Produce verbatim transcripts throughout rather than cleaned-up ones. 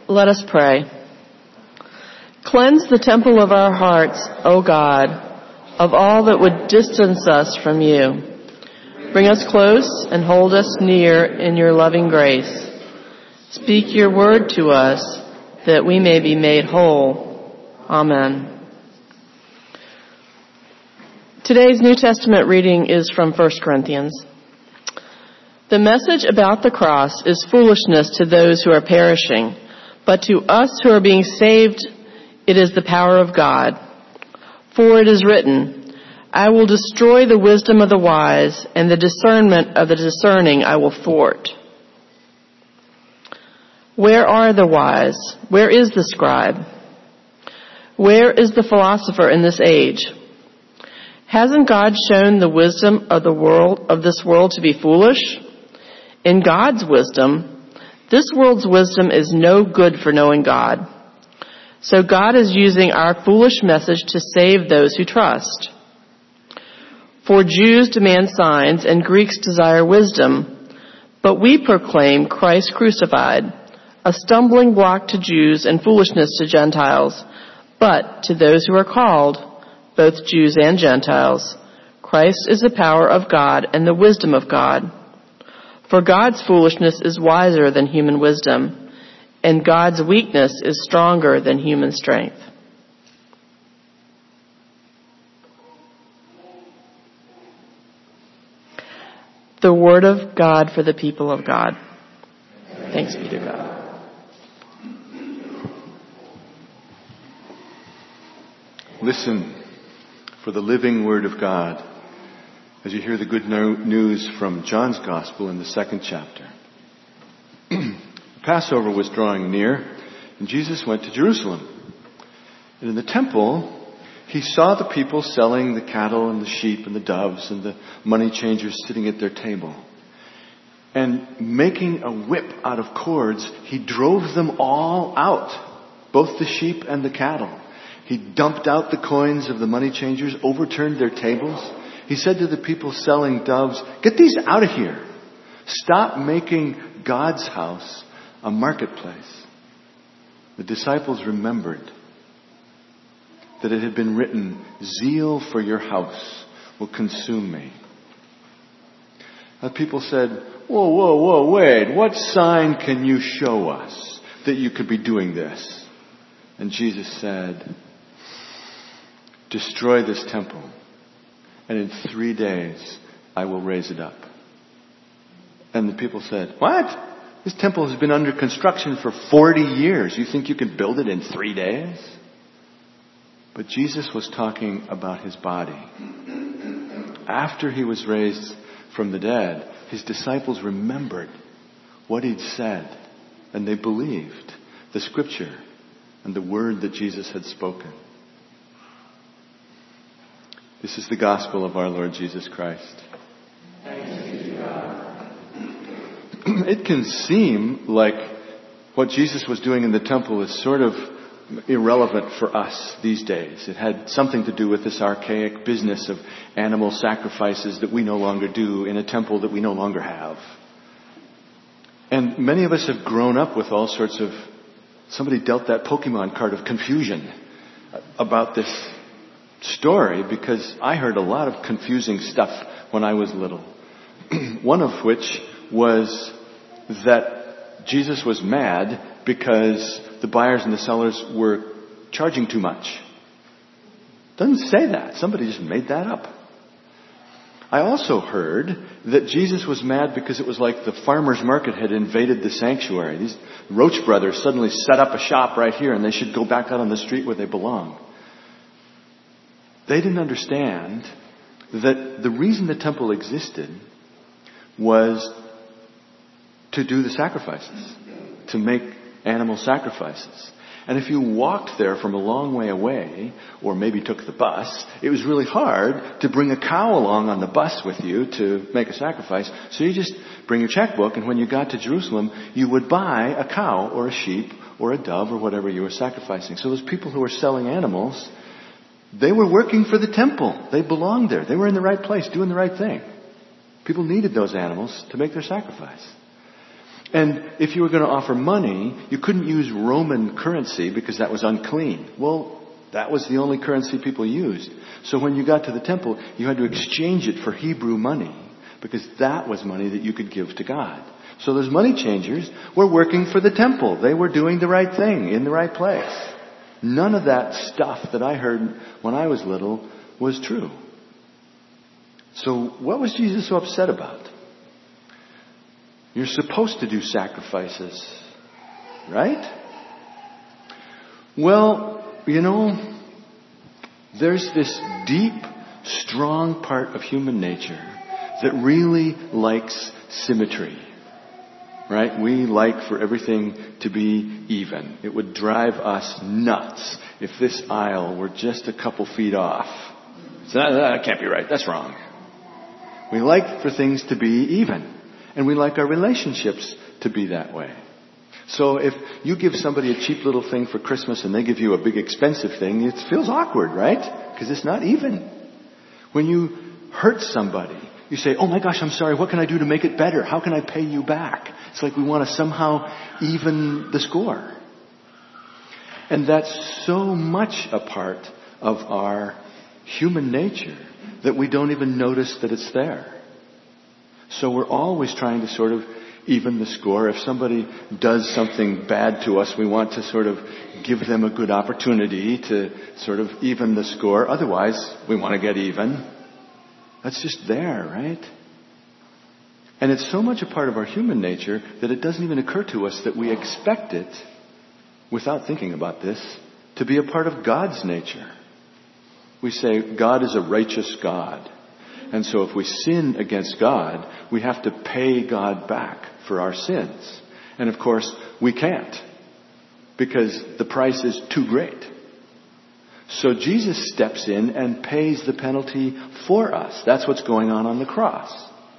Let us pray. Cleanse the temple of our hearts, O God, of all that would distance us from you. Bring us close and hold us near in your loving grace. Speak your word to us that we may be made whole. Amen. Today's New Testament reading is from First Corinthians. The message about the cross is foolishness to those who are perishing, but to us who are being saved, it is the power of God. For it is written, I will destroy the wisdom of the wise, and the discernment of the discerning I will thwart. Where are the wise? Where is the scribe? Where is the philosopher in this age? Hasn't God shown the wisdom of the world, of this world to be foolish? In God's wisdom, this world's wisdom is no good for knowing God. So God is using our foolish message to save those who trust. For Jews demand signs and Greeks desire wisdom, but we proclaim Christ crucified, a stumbling block to Jews and foolishness to Gentiles. But to those who are called, both Jews and Gentiles, Christ is the power of God and the wisdom of God. For God's foolishness is wiser than human wisdom, and God's weakness is stronger than human strength. The word of God for the people of God. Thanks be to God. Listen for the living word of God as you hear the good no- news from John's Gospel in the second chapter. Passover was drawing near, and Jesus went to Jerusalem. And in the temple, he saw the people selling the cattle and the sheep and the doves and the money changers sitting at their table. And making a whip out of cords, he drove them all out, both the sheep and the cattle. He dumped out the coins of the money changers, overturned their tables. He said to the people selling doves, get these out of here. Stop making God's house a marketplace. The disciples remembered that it had been written, zeal for your house will consume me. The people said, whoa, whoa, whoa, wait, what sign can you show us that you could be doing this? And Jesus said, destroy this temple, and in three days I will raise it up. And the people said, what? This temple has been under construction for forty years. You think you can build it in three days? But Jesus was talking about his body. After he was raised from the dead, his disciples remembered what he'd said, and they believed the scripture and the word that Jesus had spoken. This is the gospel of our Lord Jesus Christ. Thanks be to God. It can seem like what Jesus was doing in the temple is sort of irrelevant for us these days. It had something to do with this archaic business of animal sacrifices that we no longer do in a temple that we no longer have. And many of us have grown up with all sorts of, somebody dealt that Pokemon card of confusion about this story, because I heard a lot of confusing stuff when I was little. One of which was that Jesus was mad because the buyers and the sellers were charging too much. Doesn't say that. Somebody just made that up. I also heard that Jesus was mad because it was like the farmer's market had invaded the sanctuary. These Roach brothers suddenly set up a shop right here, and they should go back out on the street where they belong. They didn't understand that the reason the temple existed was to do the sacrifices, to make animal sacrifices. And if you walked there from a long way away, or maybe took the bus, it was really hard to bring a cow along on the bus with you to make a sacrifice. So you just bring your checkbook, and when you got to Jerusalem, you would buy a cow or a sheep or a dove or whatever you were sacrificing. So those people who were selling animals, they were working for the temple. They belonged there. They were in the right place, doing the right thing. People needed those animals to make their sacrifice. And if you were going to offer money, you couldn't use Roman currency because that was unclean. Well, that was the only currency people used. So when you got to the temple, you had to exchange it for Hebrew money because that was money that you could give to God. So those money changers were working for the temple. They were doing the right thing in the right place. None of that stuff that I heard when I was little was true. So what was Jesus so upset about? You're supposed to do sacrifices, right? Well, you know, there's this deep, strong part of human nature that really likes symmetry, right? We like for everything to be even. It would drive us nuts if this aisle were just a couple feet off. So that, that can't be right. That's wrong. We like for things to be even. And we like our relationships to be that way. So if you give somebody a cheap little thing for Christmas and they give you a big expensive thing, it feels awkward, right? Because it's not even. When you hurt somebody, you say, oh my gosh, I'm sorry, what can I do to make it better? How can I pay you back? It's like we want to somehow even the score. And that's so much a part of our human nature that we don't even notice that it's there. So we're always trying to sort of even the score. If somebody does something bad to us, we want to sort of give them a good opportunity to sort of even the score. Otherwise, we want to get even. That's just there, right? And it's so much a part of our human nature that it doesn't even occur to us that we expect it, without thinking about this, to be a part of God's nature. We say God is a righteous God. And so if we sin against God, we have to pay God back for our sins. And of course, we can't, because the price is too great. So Jesus steps in and pays the penalty for us. That's what's going on on the cross.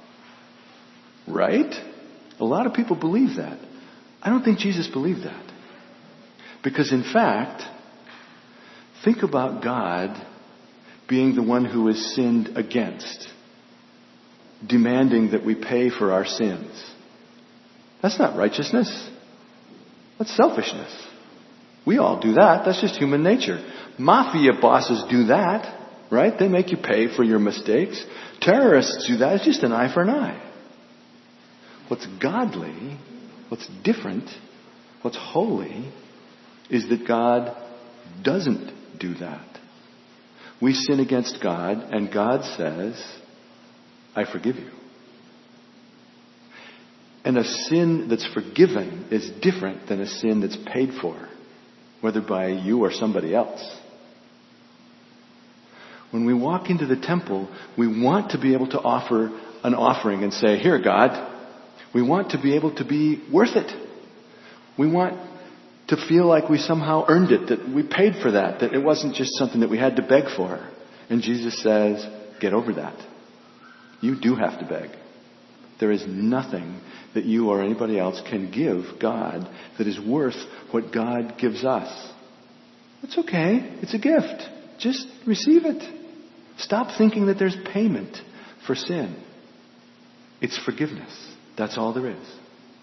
Right? A lot of people believe that. I don't think Jesus believed that. Because in fact, think about God being the one who is sinned against, demanding that we pay for our sins. That's not righteousness. That's selfishness. We all do that. That's just human nature. Mafia bosses do that, right? They make you pay for your mistakes. Terrorists do that. It's just an eye for an eye. What's godly, what's different, what's holy, is that God doesn't do that. We sin against God, and God says, I forgive you. And a sin that's forgiven is different than a sin that's paid for, whether by you or somebody else. When we walk into the temple, we want to be able to offer an offering and say, here, God, we want to be able to be worth it. We want to feel like we somehow earned it, that we paid for that, that it wasn't just something that we had to beg for. And Jesus says, get over that. You do have to beg. There is nothing that you or anybody else can give God that is worth what God gives us. It's okay. It's a gift. Just receive it. Stop thinking that there's payment for sin. It's forgiveness. That's all there is.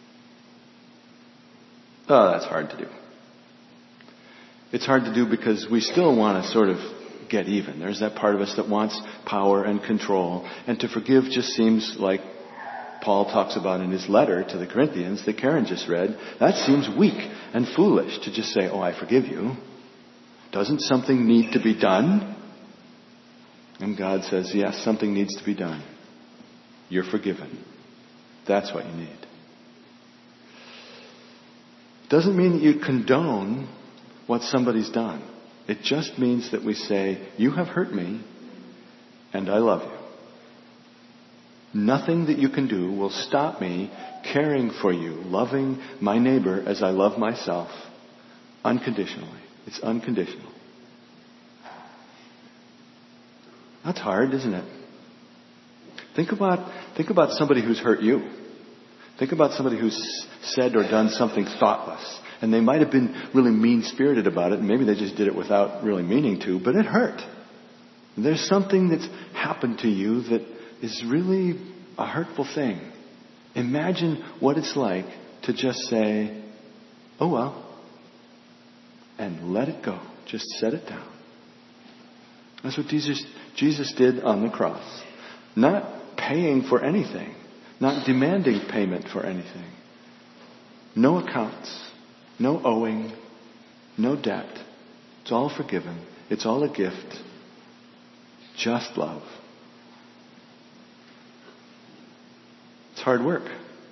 Oh, that's hard to do. It's hard to do because we still want to sort of get even. There's that part of us that wants power and control. And to forgive just seems like Paul talks about in his letter to the Corinthians that Karen just read. That seems weak and foolish to just say, oh, I forgive you. Doesn't something need to be done? And God says, yes, something needs to be done. You're forgiven. That's what you need. Doesn't mean that you condone what somebody's done. It just means that we say, you have hurt me, and I love you. Nothing that you can do will stop me caring for you, loving my neighbor as I love myself, unconditionally. It's unconditional. That's hard, isn't it? Think about, think about somebody who's hurt you. Think about somebody who's said or done something thoughtless. And they might have been really mean-spirited about it, and maybe they just did it without really meaning to, but it hurt. There's something that's happened to you that is really a hurtful thing. Imagine what it's like to just say, oh well, and let it go. Just set it down. That's what Jesus, Jesus did on the cross. Not paying for anything. Not demanding payment for anything. No accounts. No owing. No debt. It's all forgiven. It's all a gift. Just love. It's hard work.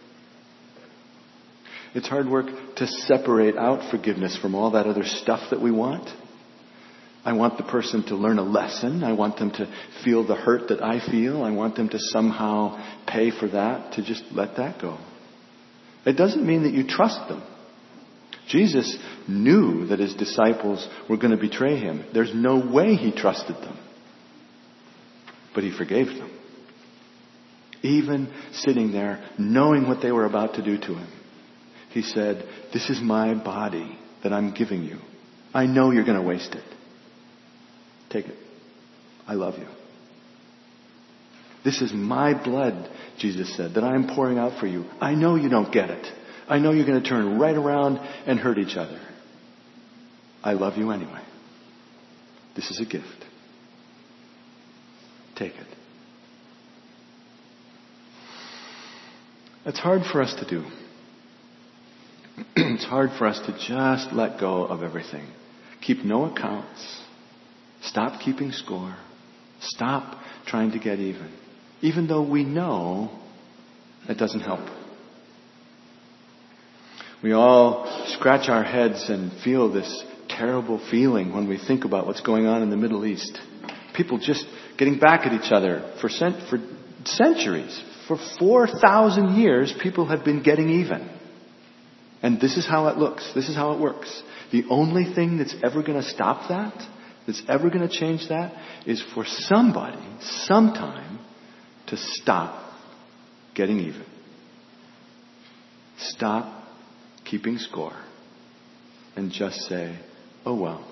It's hard work to separate out forgiveness from all that other stuff that we want. I want the person to learn a lesson. I want them to feel the hurt that I feel. I want them to somehow pay for that, to just let that go. It doesn't mean that you trust them. Jesus knew that his disciples were going to betray him. There's no way he trusted them. But he forgave them. Even sitting there, knowing what they were about to do to him. He said, this is my body that I'm giving you. I know you're going to waste it. Take it. I love you. This is my blood, Jesus said, that I'm pouring out for you. I know you don't get it. I know you're going to turn right around and hurt each other. I love you anyway. This is a gift. Take it. It's hard for us to do. It's hard for us to just let go of everything. Keep no accounts. Stop keeping score. Stop trying to get even. Even though we know it doesn't help. We all scratch our heads and feel this terrible feeling when we think about what's going on in the Middle East. People just getting back at each other for cent- for centuries. For four thousand years, people have been getting even. And this is how it looks. This is how it works. The only thing that's ever going to stop that, that's ever going to change that, is for somebody, sometime, to stop getting even. Stop keeping score. And just say, oh well,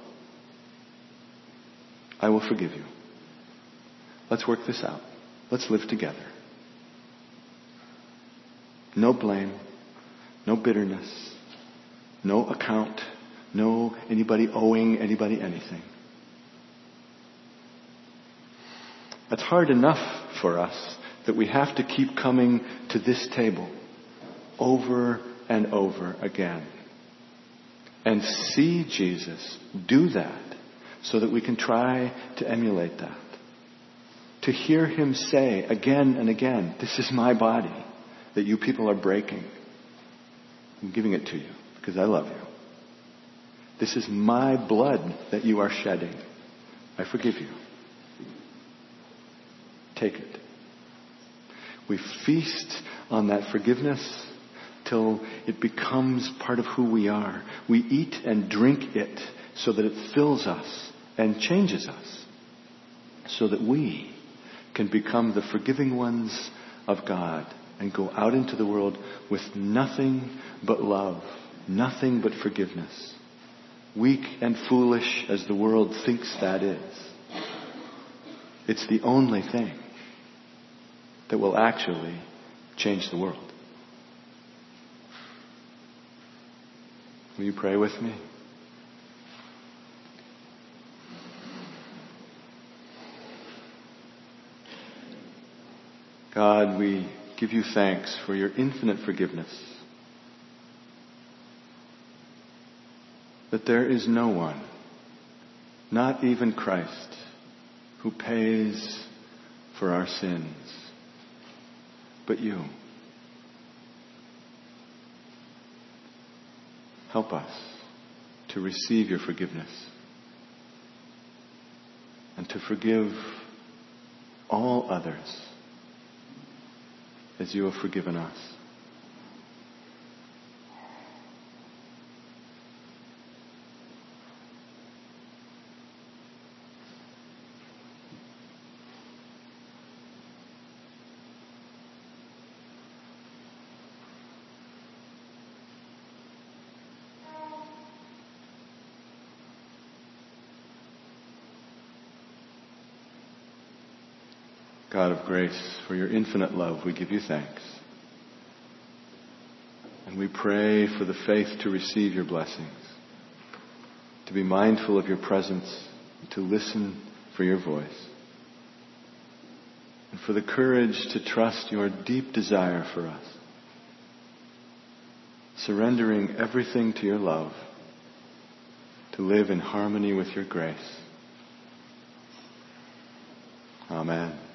I will forgive you. Let's work this out. Let's live together. No blame. No bitterness. No account. No anybody owing anybody anything. It's hard enough for us that we have to keep coming to this table over and over again and see Jesus do that so that we can try to emulate that. To hear him say again and again, this is my body that you people are breaking. I'm giving it to you because I love you. This is my blood that you are shedding. I forgive you. Take it. We feast on that forgiveness till it becomes part of who we are. We eat and drink it so that it fills us and changes us so that we can become the forgiving ones of God and go out into the world with nothing but love, nothing but forgiveness. Weak and foolish as the world thinks that is, it's the only thing that will actually change the world. Will you pray with me? God, we give you thanks for your infinite forgiveness. That there is no one, not even Christ, who pays for our sins, but you. Help us to receive your forgiveness and to forgive all others as you have forgiven us. God of grace, for your infinite love, we give you thanks. And we pray for the faith to receive your blessings, to be mindful of your presence, and to listen for your voice, and for the courage to trust your deep desire for us, surrendering everything to your love, to live in harmony with your grace. Amen.